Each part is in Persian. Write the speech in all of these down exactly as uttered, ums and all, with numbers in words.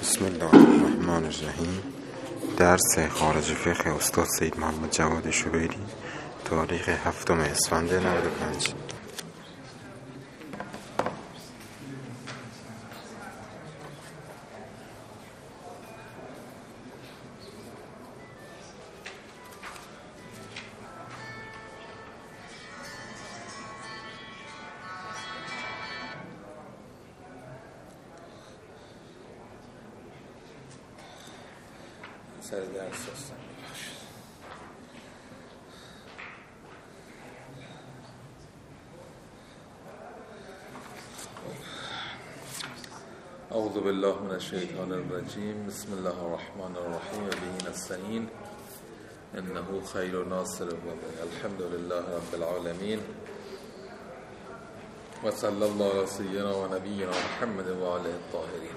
بسم الله الرحمن الرحیم. درس خارج فقه استاد سید محمد جواد شبیری، تاریخ هفتم اسفند نود و پنج. سر درس هستم. اعوذ بالله من الشیطان الرجیم. بسم الله الرحمن الرحیم. به نستعین انه خیر ناصر و الحمد لله رب العالمین و صلی الله علی سیدنا و نبینا محمد و آله الطاهرین.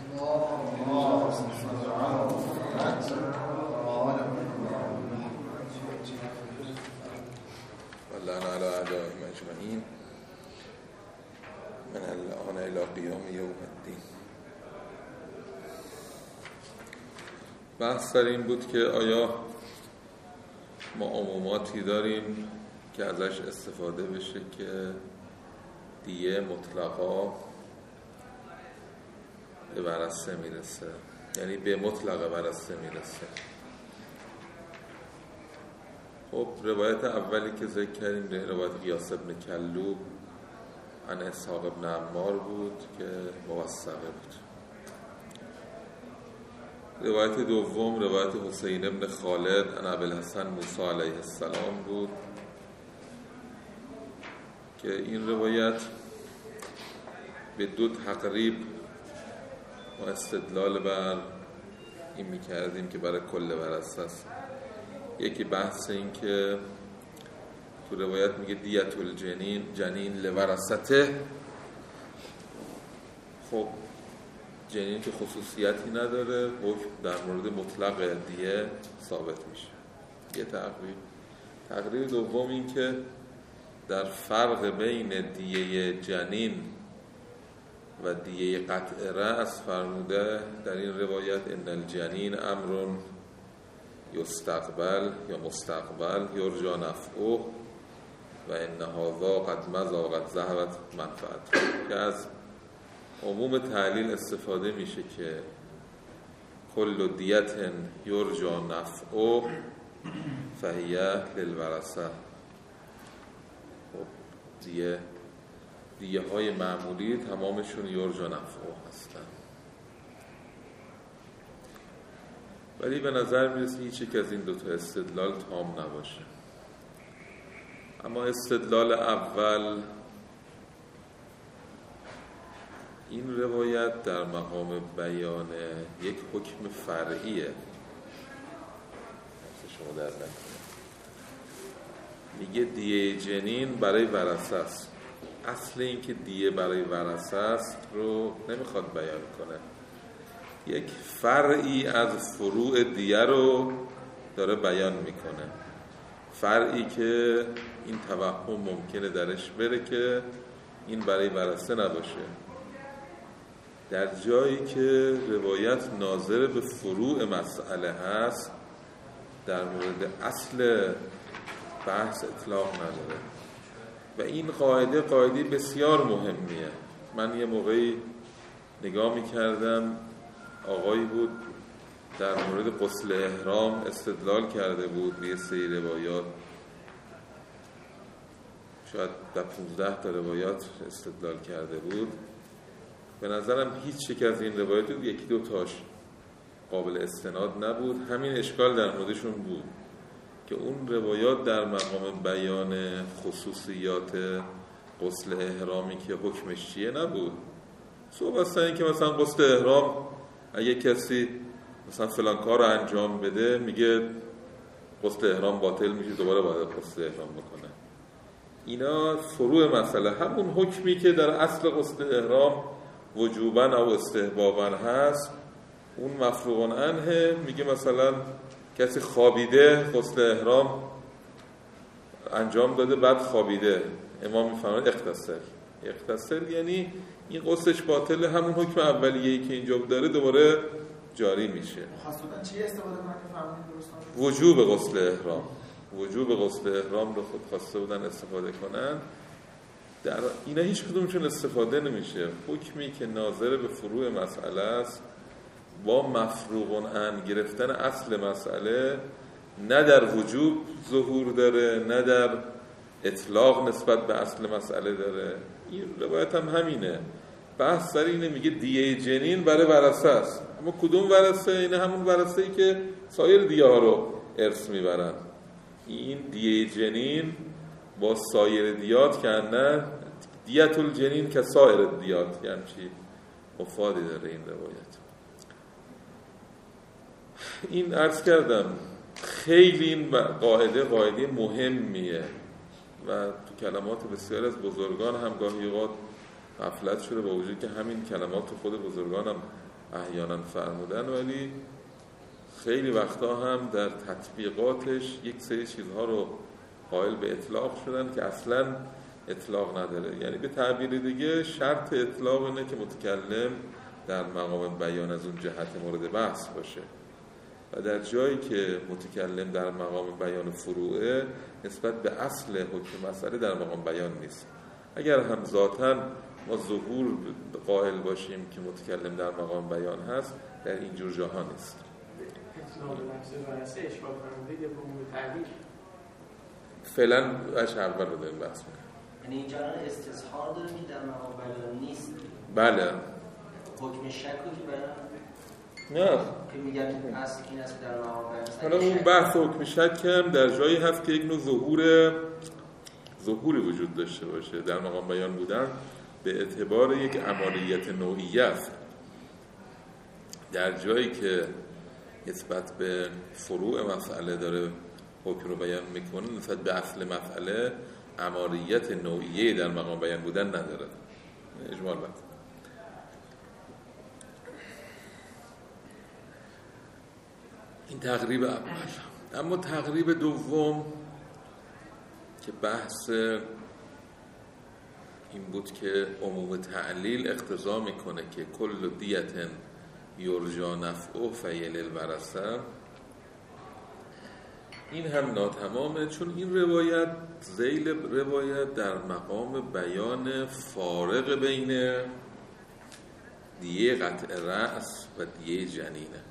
واللعن على أعدائهم أجمعين من الآن إلى قیام یوم الدین. بحث در این بود که آیا ما عموماتی داریم که ازش استفاده بشه که دیه مطلقا به ورثه میرسه، یعنی به مطلق ورثه میرسه. خب روایت اولی که ذکر کردیم روایت قیاس ابن کلوب عن اسحاق ابن عمار بود که موثقه بود. روایت دوم روایت حسین ابن خالد عن ابوالحسن موسی علیه السلام بود که این روایت به دو تقریب و استدلال بر این میکردیم که برای کل ورثه است. یکی بحث این که تو روایت میگه دیت الجنین جنین لورثته. خب جنین که خصوصیتی نداره، حکم در مورد مطلق دیه ثابت میشه. یه تقریب. تقریب دوم این که در فرق بین دیه جنین و دیه قطع رأس فرموده در این روایت ان الجنین امر یستقبل یا مستقبل یرجا نفعه و ان هذا قد مضى قد ذهبت منفعته، که از عموم تعلیل استفاده میشه که کل دیت یرجا نفعه فهی للورثه. خب دیه دیه های معمولی تمامشون یرجا نفعه هستن، ولی به نظر میرسه هیچ یک از این دوتا استدلال تام نباشه. اما استدلال اول، این روایت در مقام بیان یک حکم فرعیه. شما در نکنه میگه دیه جنین برای ورثه است. اصل این که دیه برای ورثه است رو نمیخواد بیان کنه، یک فرعی از فروع دیه رو داره بیان میکنه. فرعی که این توهم ممکنه درش بره که این برای ورثه نباشه، در جایی که روایت ناظر به فروع مسئله هست در مورد اصل بحث اطلاق نداره. و این قاعده قاعده بسیار مهمیه. من یه موقعی نگاه میکردم، آقایی بود در مورد غسل احرام استدلال کرده بود به یه سری روایات، شاید در پونزده تا روایات استدلال کرده بود. به نظرم هیچ یک از این روایات یکی دو تاش قابل استناد نبود. همین اشکال در موردشون بود که اون روایات در مقام بیان خصوصیات غسل احرامی که حکمش چیه نبود. صحبت سر این که مثلا غسل احرام اگه کسی مثلا فلان کار رو انجام بده میگه غسل احرام باطل میشه، دوباره باید غسل احرام بکنه. اینا فروع مسئله همون حکمی که در اصل غسل احرام وجوباً او استحباباً هست، اون مفروغ عنه. میگه مثلا کسی خوابیده، غسل احرام انجام داده بعد خوابیده، امام میفرماید اغتسل. اغتسل یعنی این غسلش باطله، همون حکم اولیه‌ای که اینجا داره دوباره جاری میشه. خواستن چی استفاده کنن که فهمیدین درست؟ وجوب غسل احرام، وجوب غسل احرام رو خود خواسته بودن استفاده کنن. در اینا هیچ کدومشون استفاده نمیشه. حکمی که ناظر به فروع مسئله است با مفروغ عن گرفتن اصل مسئله نه در وجوب ظهور داره نه در اطلاق نسبت به اصل مسئله داره. این روایت هم همینه. بحث سر اینه، میگه دیه جنین برای ورثه است، اما کدوم ورثه؟ اینه همون ورثه‌ای که سایر دیه ها رو ارث میبرن. این دیه جنین با سایر دیات که نه دیت الجنین که سایر دیات، یعنی چی مفادی داره این روایت. این عرض کردم خیلی این قاعده قاعده مهمیه و تو کلمات بسیار از بزرگان هم گاهی اوقات غفلت شده، با وجود که همین کلمات تو خود بزرگان هم احیانا فرمودن، ولی خیلی وقتا هم در تطبیقاتش یک سری چیزها رو قائل به اطلاق شدن که اصلا اطلاق نداره. یعنی به تعبیر دیگه شرط اطلاق اینه که متکلم در مقام بیان از اون جهت مورد بحث باشه و در جایی که متکلم در مقام بیان فروعه نسبت به اصل حکم مسئله در مقام بیان نیست. اگر هم ذاتاً ما ظهور قائل باشیم که متکلم در مقام بیان هست، در اینجور جاها نیست. فعلا اش اول رو داریم بحث میکنیم. یعنی اینجا استظهار داریم در مقام بیان نیست. بله. حکم شک رو که بیان نه که میگن اصل این است در مقام بیان. حالا اون بحث حکم شک هم در جایی هست که یک نوع ظهور ظهوری وجود داشته باشه. در مقام بیان بودن به اعتبار یک عملیت نوعیه است. در جایی که نسبت به فروع مسئله داره حکم رو بیان میکنه، نسبت به اصل مسئله عملیت نوعیه در مقام بیان بودن نداره. اجمال بند. این تقریب اول. اما تقریب دوم که بحث این بود که عموم تعلیل اقتضا میکنه که کل دیتن یرجا نفعه فیل الورثه، این هم ناتمامه، چون این روایت ذیل روایت در مقام بیان فارق بین دیه قطع رأس و دیه جنینه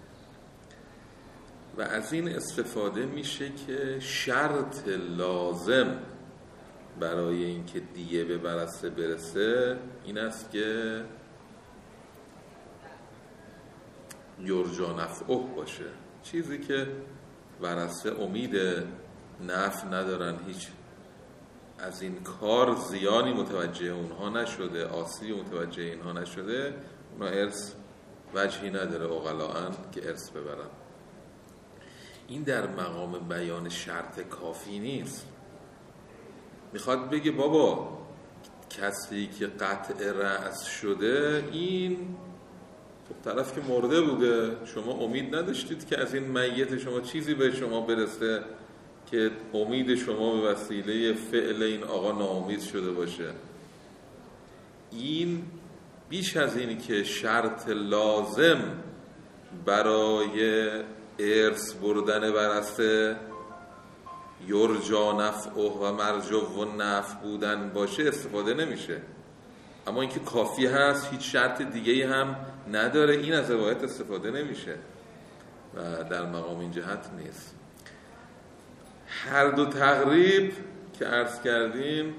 و از این استفاده میشه که شرط لازم برای اینکه دیه به ورثه برسه این است که یرجا نفعه باشه، چیزی که ورثه امید نفع ندارن، هیچ از این کار زیانی متوجه اونها نشده، آسیبی متوجه اینها نشده، اونها ارث وجهی نداره عقلاً که ارث ببرن. این در مقام بیان شرط کافی نیست. میخواد بگه بابا کسی که قطع رأس شده این خب طرف که مرده بوده، شما امید نداشتید که از این میت شما چیزی به شما برسه که امید شما به وسیله فعل این آقا ناامید شده باشه. این بیش از این که شرط لازم برای ارث بردن ورثه یرجا نفعه و مرجو و نفع بودن باشه استفاده نمیشه. اما اینکه کافی هست، هیچ شرط دیگه هم نداره، این از روایت استفاده نمیشه و در مقام این جهت نیست. هر دو تقریب که عرض کردیم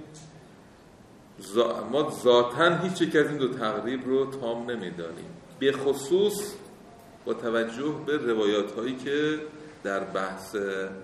ما ذاتاً هیچ یک از این دو تقریب رو تام نمیدانیم، به خصوص با توجه به روایات هایی که در بحث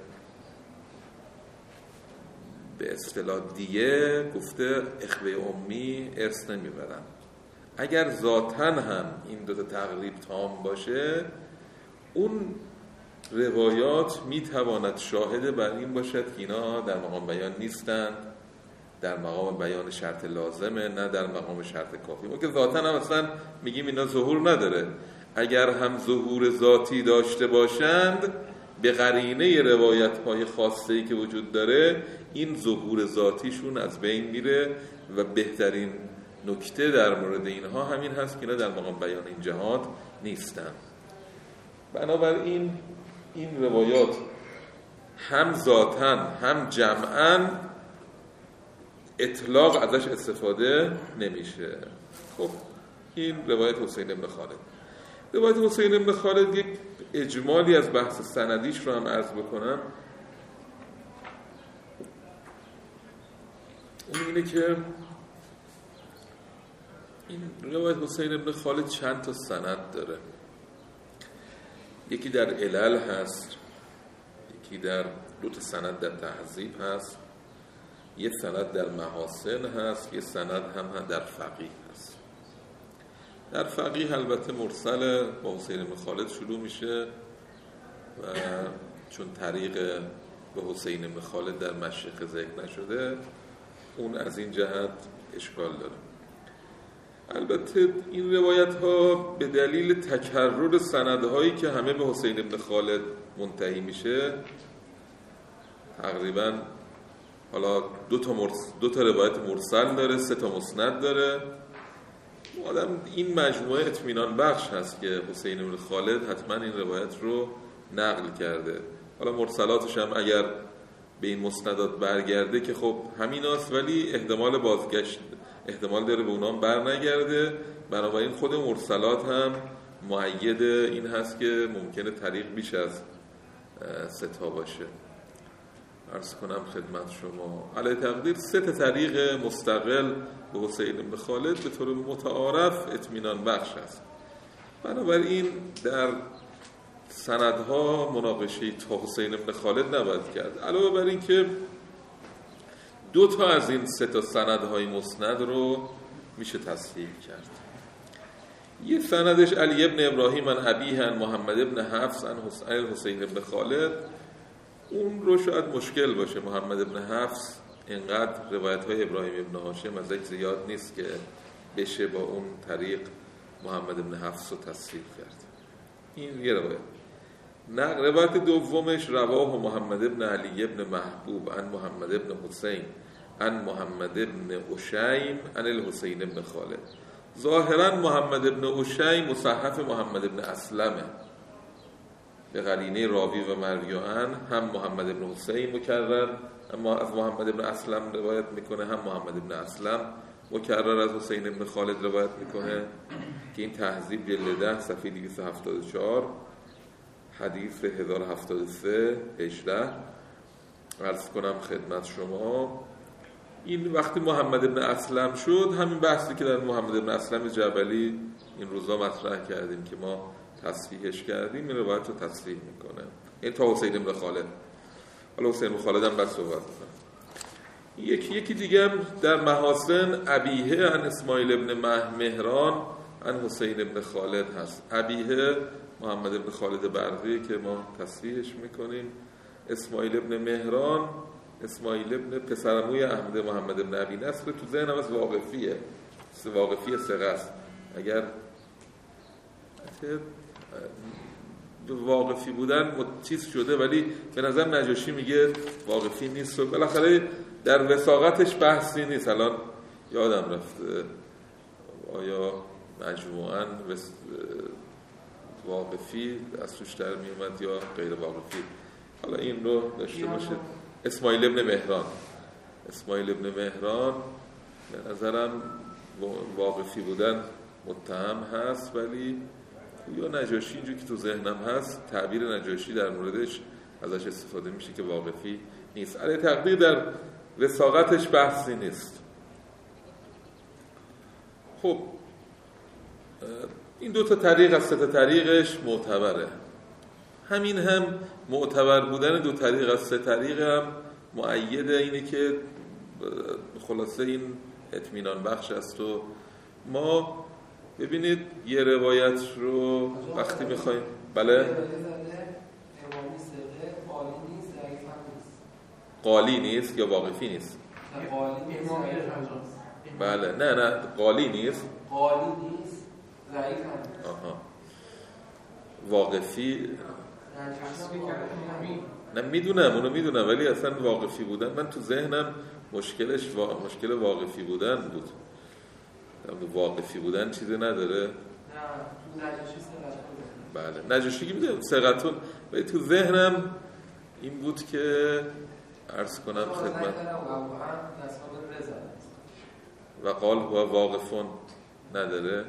به اصطلاح دیه گفته اخوه امی ارث نمیبرن. اگر ذاتاً هم این دو تا تقریب تام باشه، اون روایات میتواند شاهد بر این باشد که اینا در مقام بیان نیستند، در مقام بیان شرط لازمه، نه در مقام شرط کافی. ما که ذاتاً هم اصلا میگیم اینا ظهور نداره. اگر هم ظهور ذاتی داشته باشند، به قرینه روایت های خاصه‌ای که وجود داره این ظهور ذاتیشون از بین میره و بهترین نکته در مورد اینها همین هست که اینا در مقام بیان این جهات نیستن. بنابراین این روایات هم ذاتاً هم جمعاً اطلاق ازش استفاده نمیشه. خب این روایت حسین بن خالد. روایت حسین بن خالد یک اجمالی از بحث سندیش رو هم عرض بکنم. اون اینه که این روایت حسین بن خالد چند تا سند داره. یکی در علل هست، یکی در دو تا سند در تهذیب هست، یه سند در محاسن هست، یه سند هم در فقیه هست. در فقیه البته مرسل با حسین بن خالد شروع میشه و چون طریق به حسین بن خالد در مشرق ذکر نشده اون از این جهت اشکال داره. البته این روایت ها به دلیل تکرر سندهایی که همه به حسین بن خالد منتهی میشه تقریبا حالا دو تا مرس... دو تا روایت مرسل داره، سه تا مسند داره. آدم این مجموعه اطمینان بخش هست که حسین بن خالد حتما این روایت رو نقل کرده. حالا مرسلاتش هم اگر به این مسندات برگرده که خب همیناست، ولی احتمال بازگشت احتمال داره به اونام بر نگرده. بنابراین خود مرسلات هم مؤید این هست که ممکنه طریق بیش از سه تا باشه. عرض کنم خدمت شما علی تقدیر سه تا طریق مستقل به حسین بن خالد به طور متعارف اطمینان بخش است. بنابراین در سندها مناقشه تا حسین بن خالد نباید کرد. علاوه بر این که دو تا از این سه تا سندهای مسند رو میشه تصحیح کرد. یه سندش علی ابن ابراهیم عن ابیه عن محمد ابن حفص عن حسین بن خالد، اون رو شاید مشکل باشه. محمد ابن حفص اینقدر روایت های ابراهیم ابن هاشم ازش زیاد نیست که بشه با اون طریق محمد ابن حفص رو تصحیح کرد. این یه روایت. نقل روایت دومش رواه محمد ابن علی ابن محبوب عن محمد ابن حسین عن محمد ابن اشیم عن الحسین ابن خالد. ظاهرا محمد ابن اشیم مصحف محمد ابن اسلمه، به قرینه راوی و مرویان هم محمد ابن حسین مکرر اما از محمد ابن اسلم روایت میکنه، هم محمد ابن اسلم مکرر از حسین ابن خالد روایت میکنه که این تهذیب جلد ده صفحه دویست و هفتاد و چهار حدیث هزار و هفتاد و سه هجده. عرض کنم خدمت شما این وقتی محمد ابن اسلم شد، همین بحثی که در محمد ابن اسلم جبلی این روزا مطرح کردیم که ما تصحیحش کردیم، این روایت رو تصحیح میکنه. این تا حسین ابن خالد. حالا حسین ابن خالد هم بس صحبت میکنه. یکی یکی دیگه هم در محاسن ابیه عن اسماعیل ابن مهران عن حسین ابن خالد هست. ابیه محمد ابن خالد برقی که ما تصحیحش میکنیم. اسماعیل ابن مهران اسماعیل ابن پسرعموی احمد محمد ابن ابی نصر، تو ذهنم از واقفیه واقفی ثقه است. اگر واقفی بودن چیز شده ولی به نظر نجاشی میگه واقفی نیست و بالاخره در وثاقتش بحثی نیست. الان یادم رفته آیا مجموعاً واقفی از توش در میومد یا غیر واقفی. حالا این رو داشته باشید. اسماعیل ابن مهران اسماعیل ابن مهران به نظرم واقفی بودن متهم هست، ولی یا نجاشی اینجوری که تو ذهنم هست تعبیر نجاشی در موردش ازش استفاده میشه که واقفی نیست. علی تقدیر در وثاقتش بحثی نیست. خب این دو تا طریق از سه تا طریقش معتبره. همین هم معتبر بودن دو طریق از سه طریق هم مؤید اینه که خلاصه این اطمینان بخش است. و ما ببینید یه روایت رو وقتی میخوایم بله قالی نیست یا واقفی نیست. بله نه نه قالی نیست قالی نیست ضعیف هم آها واقفی نه میدونم اونو میدونم ولی اصلا واقفی بودن من تو ذهنم مشکلش وا... مشکل واقفی بودن بود. واقفی بودن چیزی نداره؟ نه نجاشی ثقتون. بله نجاشی که میگم ثقتون، ولی تو ذهنم این بود که عرض کنم خدمت و قال هو واقفون نداره.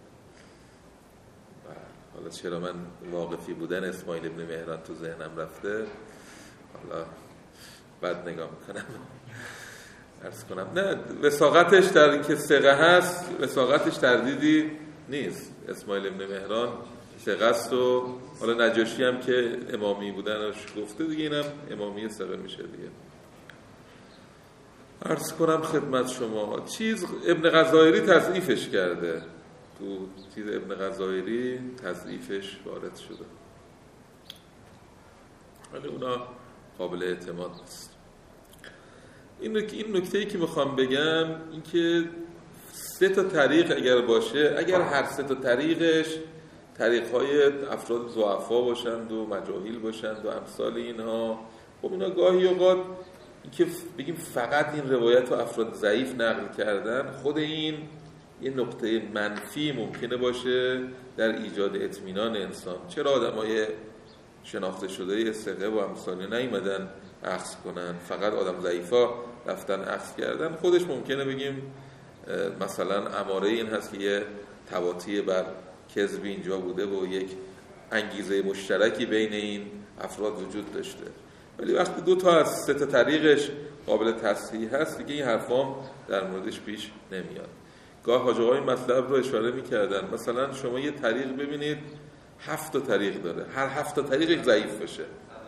حالا چرا من واقفی بودن اسماعیل ابن مهران تو ذهنم رفته، حالا بعد نگاه میکنم عرض کنم. نه وثاقتش در این که ثقه هست، وثاقتش تردیدی نیست. اسماعیل ابن مهران ثقه است و حالا نجاشی هم که امامی بودنش گفته دیگه، اینم امامی ثقه میشه دیگه. عرض کنم خدمت شما چیز ابن غزایری تضعیفش کرده، تو چیز ابن غزایری تضعیفش وارد شده، ولی اونا قابل اعتماد نیست. این این نکته‌ای که میخوام بگم این که سه تا طریق اگر باشه، اگر هر سه تا طریقش طریق‌های افراد ضعفا باشند و مجاهیل باشند و امثال اینها، خب اینا گاهی اوقات این که بگیم فقط این روایت رو افراد ضعیف نقل کردن، خود این یه نقطه منفی ممکنه باشه در ایجاد اطمینان انسان. چرا آدمای شناخته شده ثقه و امثال نیومدن اخذ کنن، فقط آدم ضعیفا رفتن اخذ کردن؟ خودش ممکنه بگیم مثلا اماره این هست که یه تواطی بر کذب اینجا بوده و یک انگیزه مشترکی بین این افراد وجود داشته. ولی وقتی دو تا از سه تا طریقش قابل تصحیح هست دیگه این حرفام در موردش پیش نمیاد. گاه حاج آقا این مطلب رو اشاره می‌کردن، مثلا شما یه طریق ببینید هفت تا طریق داره، هر هفت تا طریق ضعیف بشه.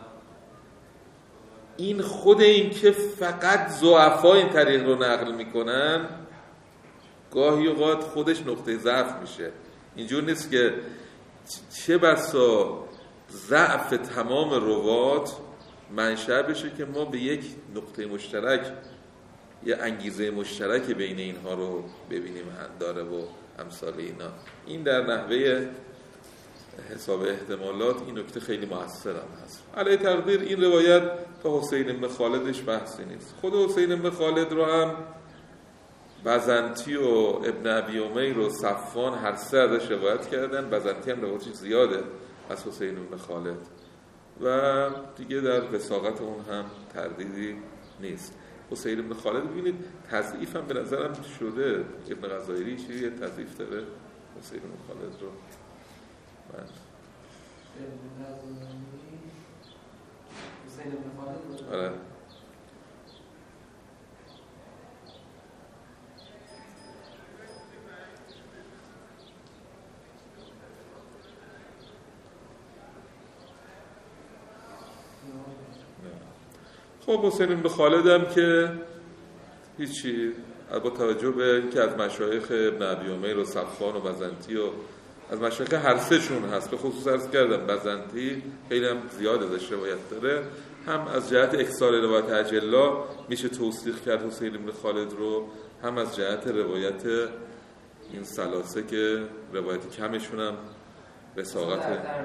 این خود این که فقط ضعفا این طریق رو نقل میکنن گاهی اوقات خودش نقطه ضعف میشه. اینجور نیست که چه بسا ضعف تمام روات منشأ بشه که ما به یک نقطه مشترک، یه انگیزه مشترک بین اینها رو ببینیم داره و امثال اینا. این در نحوه حساب احتمالات این نکته خیلی مؤثر هم هست. علی تقدیر این روایت تا حسین بن خالدش بحثی نیست. خود حسین بن خالد رو هم بزنتی و ابن ابی امیر و صفوان هر سه ازش روایت کردن. بزنتی هم روایتش زیاده از حسین بن خالد و دیگه در وثاقت اون هم تردیدی نیست. حسین بن خالد ببینید تضعیف هم به نظرم شده. ابن غزایری چیزی تضعیف داره حسین بن خالد رو. من حسین بن خالد آره خب حسین بن خالد هم که هیچی، با توجه به اینکه از مشایخ ابن ابی امیر و صفوان و بزنتی و از مشایخ هر سه شون هست، به خصوص عرض کردم بزنتی خیلی هم زیاد ازش روایت داره، هم از جهت اکثار روایت اجلا میشه توثیق کرد حسین بن خالد رو، هم از جهت روایت این ثلاثه که روایت کمشون هم وثاقت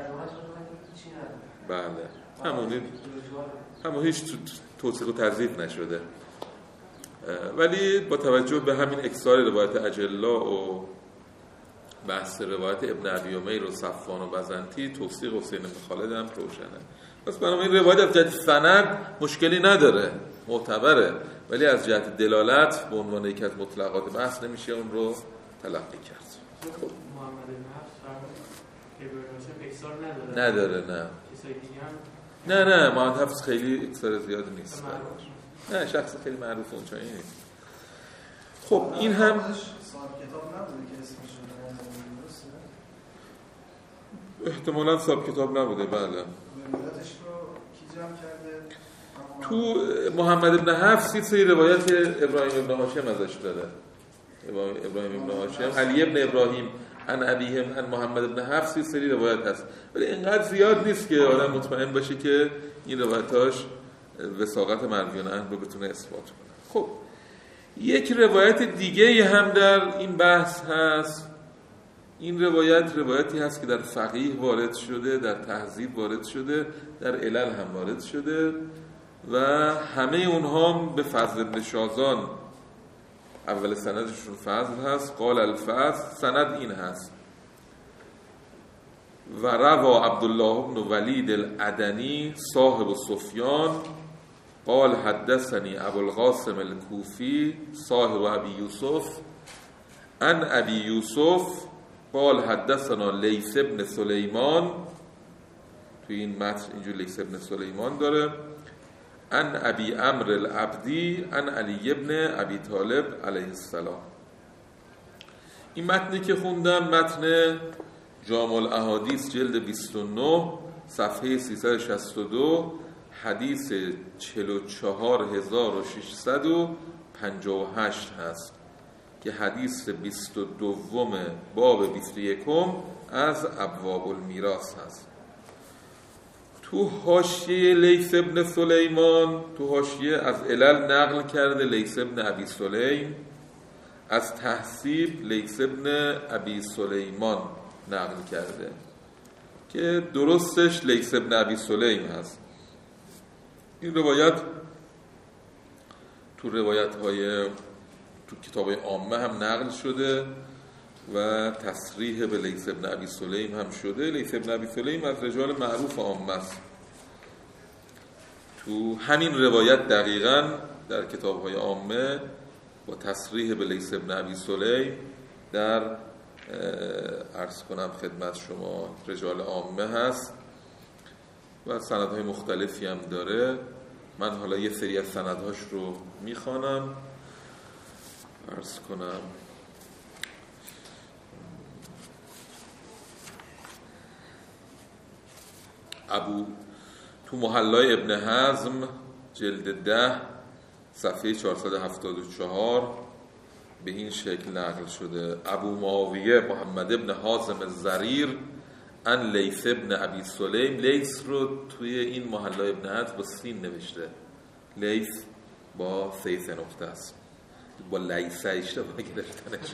بله همونی همون هیچ توثیق و تضعیف نشده. ولی با توجه به همین اکثار روایت اجلا و بحث روایت ابن ابی امیر و صفوان و بزنتی، توثیق حسین بن خالد هم روشنه. پس برای این روایت از جهت سند مشکلی نداره، معتبره، ولی از جهت دلالت به عنوان یکی از مطلقات بحث نمیشه اون رو تلقی کرد. محمد بن حفص اکثار نداره. نداره نه. کسای دیگه هم نه نه محمد حفص خیلی اکثار زیادی نیست. نه شخص خیلی معروف اونجا این نیست. خب این هم صاحب کتاب نبوده که اسمش رو احتمالاً صاحب کتاب نبوده. بله. روایتش رو کی جمع کرده؟ تو محمد ابن حفص سری روایت ابراهیم ابن هاشم ازش داره. ابراهیم ابن هاشم، علی ابن ابراهیم عن ابیهم عن محمد ابن حفص سری روایت هست، ولی اینقدر زیاد نیست که آدم مطمئن باشه که این روایتاش وثاقت مرویان عنه رو بتونه اثبات کنه. خب یک روایت دیگه هم در این بحث هست. این روایت روایتی هست که در فقیه وارد شده، در تهذیب وارد شده، در علل هم وارد شده و همه اونها به فضل بن شازان اول سندشون فضل هست. قال الفضل، سند این هست: و روا عبدالله بن ولید العدنی صاحب سفیان قال حدثني ابو القاسم الكوفي صاحب ابي يوسف عن ابي يوسف قال حدثنا لیث بن سلیمان. توی این متن اینجور لیث بن سلیمان داره. عن ابی عمرو العبدی عن علی بن ابی طالب علیه السلام. این متنی که خوندم متن جامع الاحادیث جلد بیست و نه صفحه سیصد و شصت و دو حدیث چهل و چهار هزار و ششصد و پنجاه و هشت هست که حدیث بیست و دوم باب بیست و یکم از ابواب المیراث هست. تو حاشیه لیث ابن سلیمان، تو حاشیه از علل نقل کرده لیث ابن ابی سلیم، از تحصیب لیث ابن ابی سلیمان نقل کرده که درستش لیث ابن ابی سلیم هست. این روایت تو روایت های تو کتاب عامه هم نقل شده و تصریح به لیث ابن ابی سلیم هم شده. لیث ابن ابی سلیم از رجال معروف عامه است. تو همین روایت دقیقاً در کتاب های عامه با تصریح به لیث ابن ابی سلیم در عرض کنم خدمت شما رجال عامه هست و سندهای مختلفی هم داره. من حالا یه سری از سندهاش رو میخوانم عرض کنم. ابو تو محلای ابن حزم جلد ده صفحه چهارصد و هفتاد و چهار به این شکل نقل شده: ابو معاویه محمد ابن حازم الزریر ان لیث ابن ابی سلیم. لیث رو توی این محلای ابن حزم با سین نوشته، لیث با سه سه نقطه است، با لیثه اشتباه گرفتنش.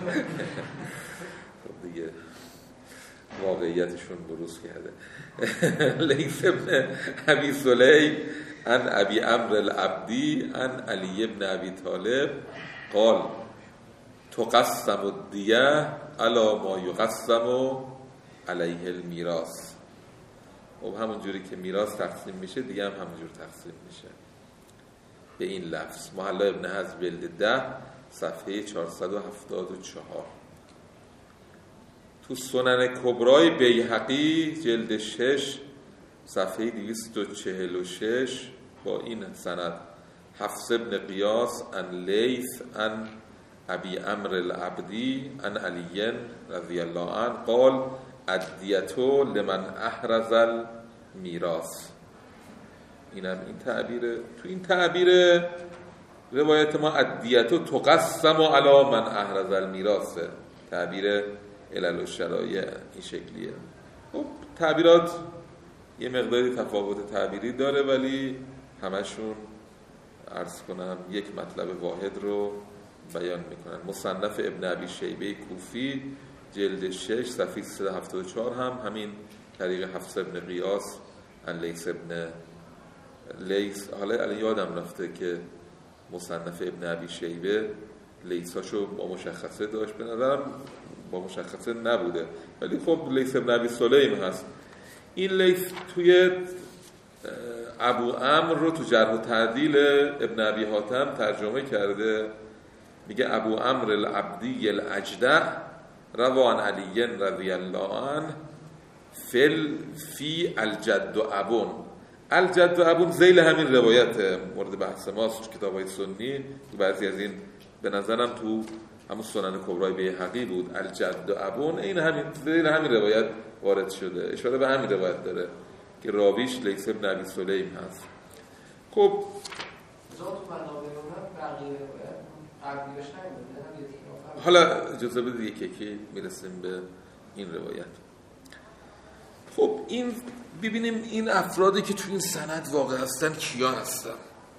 خب دیگه واقعیتشون بروز کرده. لیث ابن ابی سلیم ان ابی عمرو العبدی ان علی ابن ابی طالب قال تقسم الدیه علی ما یقسم علیه المیراث. خب همون جوری که میراث تقسیم میشه دیگه هم همونجور تقسیم میشه به این لفظ. محله ابن حزم جلد ده صفحه چهارصد و هفتاد و چهار. تو سنن کبرای بیهقی جلد شش صفحه دویست و چهل و شش با این سند: حفص ابن قیاس ان لیث ان ابی عمرو العبدی ان علی رضی الله عنه قال الدیة لمن احرز المیراث. اینم این تعبیره. تو این تعبیر روایت ما الدیة تقسم علی من احرز المیراث، تعبیر علل و شرایع این شکلیه. خب تعبیرات یه مقداری تفاوت تعبیری داره ولی همشون عرض کنم یک مطلب واحد رو بیان میکنن. مصنف ابن ابی شیبه کوفی جلد شش صفحه سیصد و هفتاد و چهار هم همین طریق حفص ابن قیاس ان لیث ابن لیث. حالا الان یادم رفته که مصنف ابن ابی شیبه لیثاشو با مشخصه داشت، به نظرم با مشخصه نبوده ولی خب لیث ابن ابی سلیم هست. این لیث توی ابو عمرو رو تو جرح و تعدیل ابن ابی حاتم ترجمه کرده، میگه ابو عمرو العبدی الاجدع روان علی رضی الله عنه فل فی الجد و ابون. الجد و ابون ذیل همین روایت مورد بحث ماست تو کتاب‌های سنی. بعضی از این به نظرم تو همون سنن کبرای بیهقی بود. الجد و ابون این همین ذیل همین روایت وارد شده، اشاره به همین روایت داره که راویش لیث ابن ابی سلیم هست. خب ذات منابع بقیه روایت قبلیش نمیده. حالا اجازه بدید یکی میرسیم به این روایت. خب این ببینیم این افرادی که تو این سند واقع هستن کیا هستن.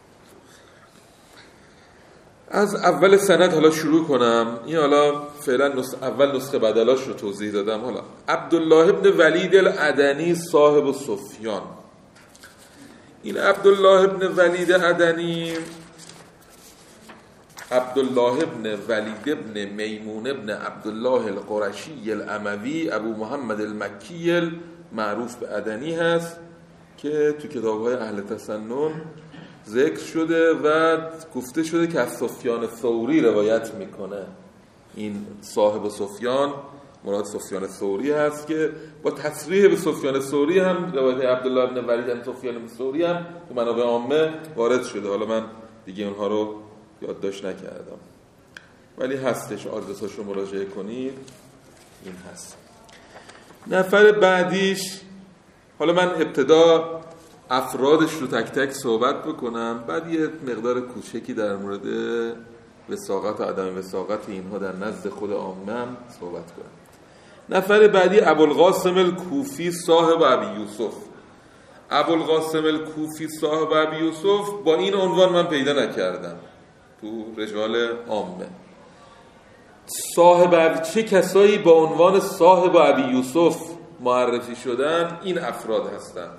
از اول سند حالا شروع کنم. این حالا فعلا نسخه اول نسخه بدلاش رو توضیح دادم. حالا عبدالله ابن ولید العدنی صاحب سفیان. این عبدالله ابن ولید عدنی عبدالله ابن ولید ابن میمون ابن عبدالله القرشی الاموی ابو محمد المکی معروف به عدنی هست که تو کتاب‌های اهل تسنن ذکر شده و گفته شده که از سفیان ثوری روایت میکنه. این صاحب سفیان مراد سفیان ثوری هست که با تصریح به سفیان ثوری هم روایت عبدالله ابن ولید ابن سفیان ثوری هم تو منابع عامه وارد شده. حالا من دیگه اونها رو یادداشت نکردم ولی هستش، آدرساش رو مراجعه کنید، این هست. نفر بعدیش، حالا من ابتدا افرادش رو تک تک صحبت بکنم، بعد یه مقدار کوچکی در مورد وثاقت و عدم وثاقت اینها در نزد خود عامه صحبت کنم. نفر بعدی ابوالقاسم الکوفی صاحب ابی یوسف. ابوالقاسم الکوفی صاحب ابی یوسف با این عنوان من پیدا نکردم تو رجال عامه. صاحب ابی، چه کسایی با عنوان صاحب ابی یوسف معرفی شدن؟ این افراد هستند: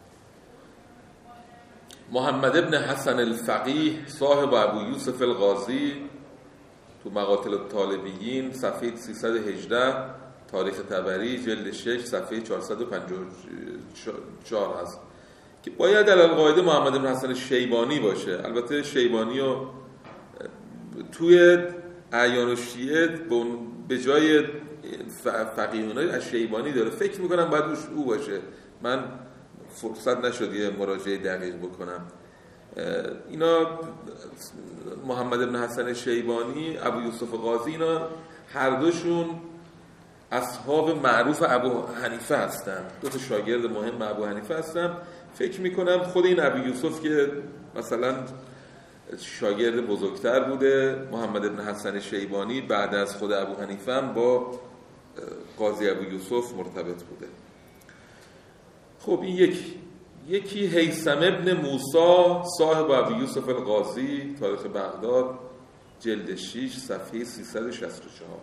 محمد ابن حسن الفقیه صاحب ابو یوسف القاضی تو مقاتل الطالبیین صفحه سیصد و هجده، تاریخ طبری جلد شش صفحه چهارصد و پنجاه و چهار هست که باید علالقاعده محمد ابن حسن شیبانی باشه. البته شیبانی رو توی اعیان و شیعه به جای فقیهونای از شیبانی داره، فکر میکنم باید او باشه. من فرصت نشد یه مراجعه دقیق بکنم. اینا محمد ابن حسن شیبانی، ابو یوسف قاضی، اینا هر دوشون اصحاب معروف ابو حنیفه هستن، دو تا شاگرد مهم ابو حنیفه هستن. فکر میکنم خود این ابو یوسف که مثلا شاگرد بزرگتر بوده، محمد ابن حسن شیبانی بعد از خود ابو حنیفه هم با قاضی ابو یوسف مرتبط بوده. خب این یکی یکی هیثم ابن موسی صاحب ابو یوسف القاضی، تاریخ بغداد جلد شش صفحه سیصد و شصت و چهار.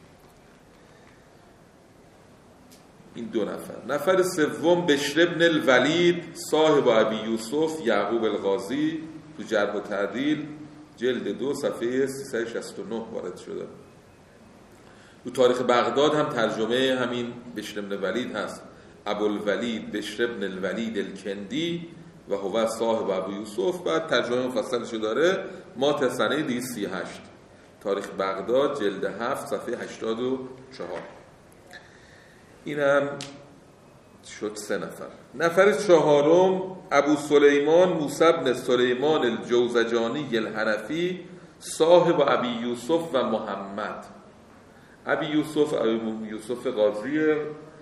این دو نفر. نفر سوم بشر ابن الولید صاحب ابی یوسف یعقوب القاضی، تو جرح و تعدیل جلد دو صفحه سیصد و شصت و نه وارد شده. تو تاریخ بغداد هم ترجمه همین بشر ابن الولید هست: ابوالولید بشر ابن الولید الکندی و هو صاحب ابو یوسف. بعد ترجمه مفصلش داره، مات سنه دویست و سی و هشت، تاریخ بغداد جلد هفت صفحه هشتاد و چهار. این هم شد سه نفر. نفر چهارم ابو سلیمان موسی بن سلیمان الجوزجانی الحنفی صاحب ابی یوسف و محمد. ابی یوسف ابی یوسف قاضی،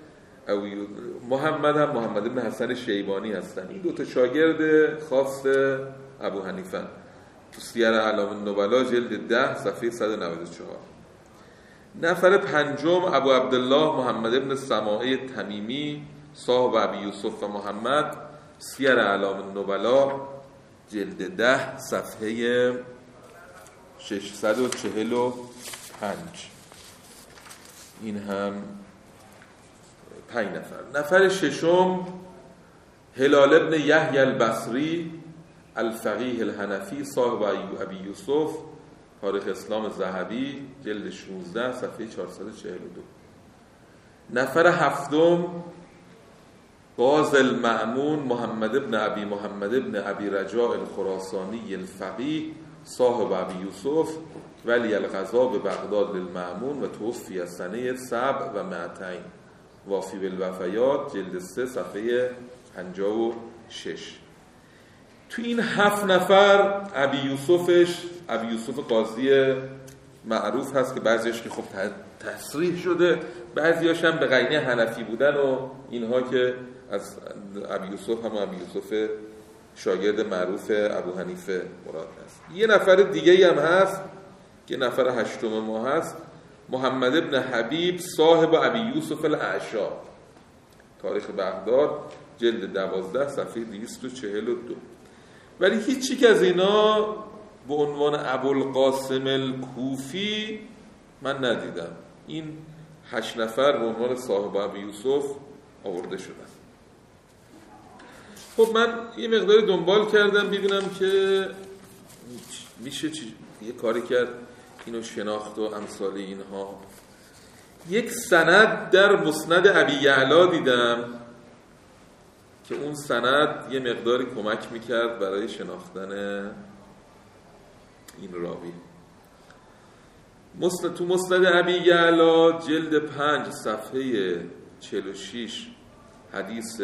محمد هم محمد ابن حسن شیبانی هستن. این دو تا شاگرد خاص ابو حنیفه. تو سیر اعلام النبلا جلد ده صفحه صد و نود و چهار. نفر پنجم ابو عبدالله محمد ابن سماعی تمیمی صاحب ابی یوسف و محمد، سیر اعلام النبلا جلد ده صفحه ششصد و چهل و پنج. این هم پنج نفر. نفر ششم هلال ابن یحیی البصری الفقیه الحنفی صاحب ابی یوسف، تاریخ اسلام ذهبی جلد شانزده صفحه چهارصد و چهل و دو. نفر هفتم قاضی المأمون محمد ابن ابی محمد ابن ابی رجاء الخراسانی الفقیه صاحب ابی یوسف ولی القضا به بغداد للمأمون و توفی از سنه سبع و مئتین، وافی بالوفیات جلد سه صفحه پنجاه و شش. تو این هفت نفر ابی یوسفش ابی یوسف قاضی معروف هست که بعضیش که خب تصریح شده، بعضیاش هم به قرینه حنفی بودن و اینها که از ابی یوسف هم ابی یوسف شاگرد معروف ابو حنیفه مراد هست. یه نفر دیگه هم هست که نفر هشتم ما هست، محمد ابن حبیب صاحب ابی یوسف الاعشا، تاریخ بغداد جلد دوازده صفحه دویست و چهل و دو. ولی هیچی که از اینا به عنوان ابوالقاسم الکوفی من ندیدم. این هشت نفر به عنوان صاحب ابی یوسف آورده شدن. خب من یه مقدار دنبال کردم ببینم که میشه چی؟ یه کاری کرد اینو شناخت و امثال اینها. یک سند در مسند ابی یعلا دیدم که اون سند یه مقداری کمک میکرد برای شناختن این راوی. مسند تو مسند ابی یعلا جلد پنج صفحه چهل و شش حدیث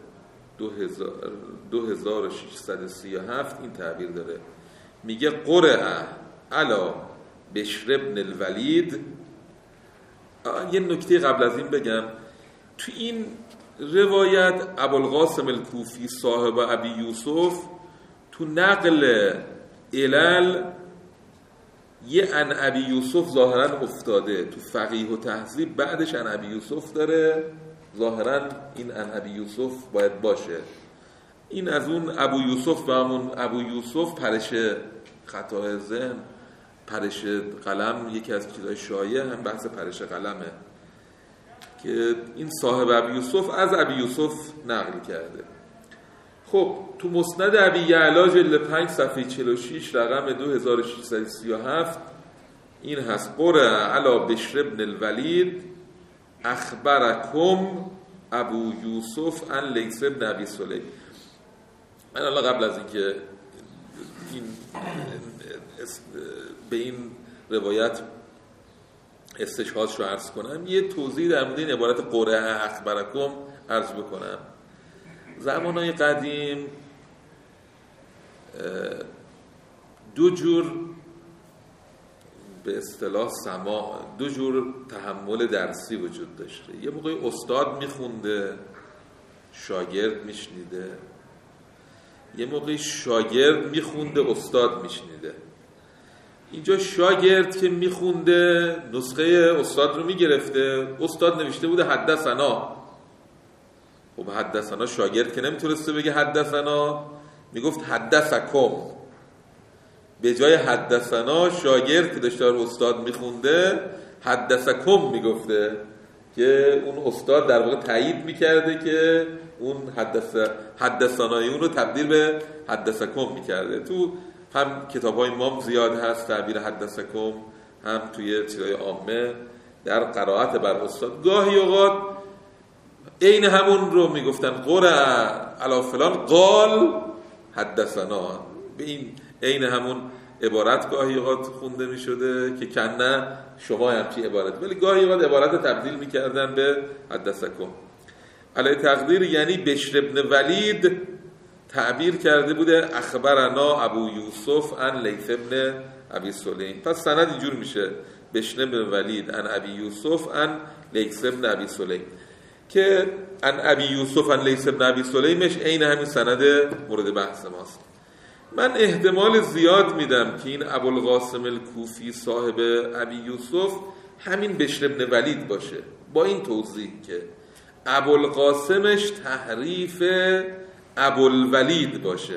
دو هزار و ششصد و سی و هفت این تعبیر داره، میگه قرأ علی بشر بن الولید. یه نکته قبل از این بگم، تو این روایت ابوالقاسم الکوفی صاحب ابی یوسف تو نقل علل یه عن ابی یوسف ظاهرا افتاده، تو فقیه و تهذیب بعدش عن ابی یوسف داره، ظاهرا این عن ابی یوسف باید باشه. این از اون ابو یوسف و همون ابو یوسف پرش خطا ذهن، پرش قلم، یکی از چیزای شایع هم بحث پرش قلمه که این صاحب ابی یوسف از ابی یوسف نقل کرده. خب تو مسند ابی یعلا جلد پنج صفحه چهل و شش رقم دو هزار و ششصد و سی و هفت این هست: قرأ علی بشر بن الولید اخبرکم ابو یوسف عن لیث بن ابی سلیم. من الان قبل از اینکه این به این روایت استشهادش رو عرض کنم، یه توضیح در مورد این عبارت قرأ اخبرکم عرض بکنم. زمانهای قدیم دو جور به اصطلاح سماع، دو جور تحمل درسی وجود داشته. یه موقعی استاد میخونده، شاگرد میشنیده. یه موقعی شاگرد میخونده، استاد میشنیده. اینجا شاگرد که میخونده نسخه استاد رو میگرفته، استاد نوشته بوده حدثنا. خب حدثنا شاگرد که نمیتونسته بگه حدثنا، میگفت حدثکم. به جای حدثنا شاگرد که داشته رو استاد میخونده حدثکم میگفته که اون استاد در واقع تایید میکرده که اون حدث حدثنای اون رو تبدیل به حدثکم میکرده. تو هم کتاب‌های امام زیاد هست تعبیر حدثکم، هم توی چیزای عامه در قرائت بر استاد. گاهی اوقات عین همون رو میگفتن قرأ علی فلان قال حدثنا، به این عین همون عبارت گاهی اوقات خونده میشده که کنه شما همچی عبارت، ولی گاهی اوقات عبارت تبدیل میکردن به حدثکم. علی تقدیر یعنی بشر بن ولید تعبیر کرده بوده اخبرنا ابو یوسف عن لیث بن ابی سلیم. پس سند اینجور میشه بشر بن ولید عن ابی یوسف عن لیث بن ابی سلیم، که عن ابی یوسف عن لیث بن ابی سلیمش عین همین سند مورد بحث ماست. من احتمال زیاد میدم که این ابوالقاسم الکوفی صاحب ابی یوسف همین بشر بن ولید باشه، با این توضیح که ابوالقاسمش تحریف ابوالولید باشه،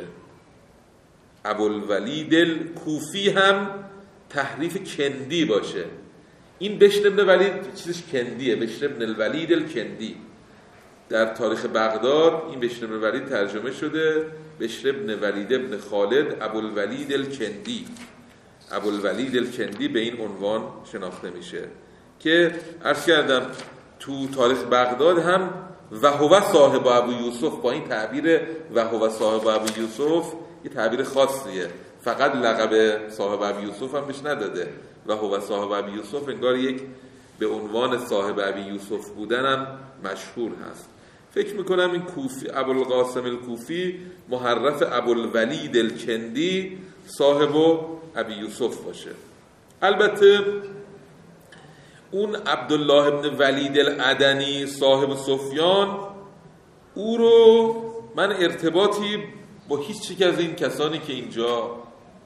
ابوالولید الکوفی هم تحریف کندی باشه. این بشر بن ولید چیزش کندیه، بشر بن الولید الکندی. در تاریخ بغداد این بشر بن ولید ترجمه شده بشر بن ولید ابن خالد ابوالولید الکندی. ابوالولید الکندی به این عنوان شناخته میشه که عرض کردم تو تاریخ بغداد هم و هو صاحب ابو یوسف، با این تعبیر و هو صاحب ابو یوسف یه تعبیر خاصیه، فقط لقب صاحب ابو یوسف هم بهش نداده. و هو صاحب ابو یوسف انگار یک به عنوان صاحب ابو یوسف بودن هم مشهور هست. فکر میکنم این کوفی ابوالقاسم الکوفی محرف ابوالولید الکندی صاحب ابو یوسف باشه. البته اون عبدالله ابن ولید العدنی صاحب سفیان، او رو من ارتباطی با هیچ یک از این کسانی که اینجا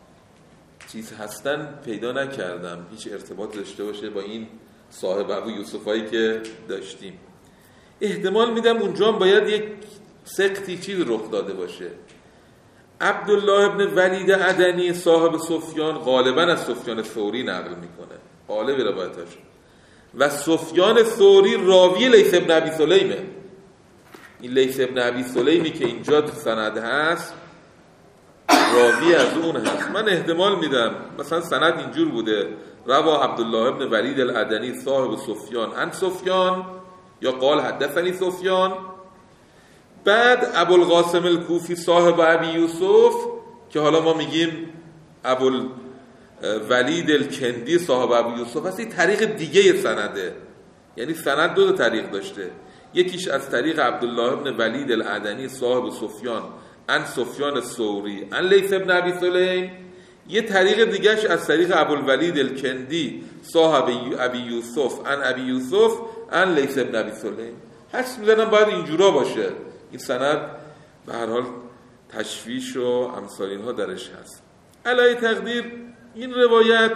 چیز هستن پیدا نکردم، هیچ ارتباط داشته باشه با این صاحب ابو یوسفایی که داشتیم. احتمال میدم اونجا هم باید یک سقطی چیز رخ داده باشه. عبدالله ابن ولید عدنی صاحب سفیان غالبا از سفیان ثوری نقل میکنه، غالب روایتاش، و سفیان ثوری راوی لیث ابن ابی سلیمه. این لیث ابن ابی سلیمی که اینجا تو سند هست راوی از اون هست. من احتمال میدم مثلا سند اینجور بوده روا عبدالله ابن ولید العدنی صاحب سفیان عن سفیان، یا قال حدثنی سفیان، بعد ابوالقاسم الکوفی صاحب ابی یوسف که حالا ما میگیم ابوالولید الکندی صاحب ابی یوسف هست، این طریق دیگه سنده. یعنی سند دو تا طریق داشته، یکیش از طریق عبدالله ابن ولید العدنی صاحب سفیان عن سفیان الثوری عن لیث ابن ابی سلیم، یه طریق دیگهش از طریق ابوالولید الکندی صاحب ابی یوسف عن ابی یوسف عن لیث ابن ابی سلیم. حدس میزنم باید اینجورا باشه. این سند به هر حال تشویش و امثال اینها درش هست. علای تقدیر این روایت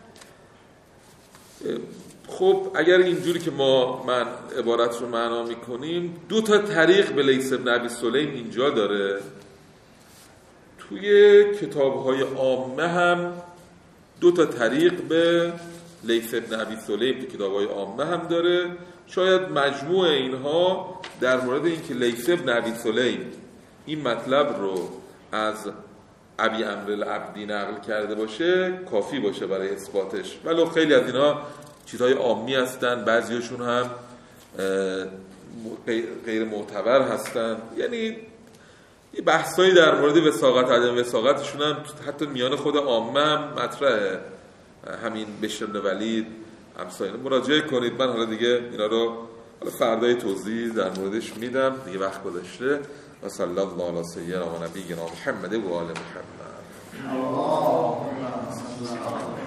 خب اگر اینجوری که ما من عبارت رو معنا میکنیم، دو تا طریق به لیث ابن ابی سلیم اینجا داره. توی کتاب‌های عامه هم دو تا طریق به لیث ابن ابی سلیم تو کتاب‌های عامه هم داره. شاید مجموع اینها در مورد اینکه لیث ابن ابی سلیم این مطلب رو از ابی عمرو العبدی نقل کرده باشه کافی باشه برای اثباتش. ولو خیلی از اینها چیزهای عامی هستن، بعضیاشون هم غیر معتبر هستن. یعنی یه بحثایی در مورد وثاقت عدم وثاقتشون هم حتی میان خود عامه هم مطرحه. همین بشر بن ولید امثال مراجعه کنید. من حالا دیگه اینا رو حالا فردای توضیح در موردش میدم، دیگه وقت گذشته. و صلی الله علی سیدنا و نبینا محمد و آل محمد.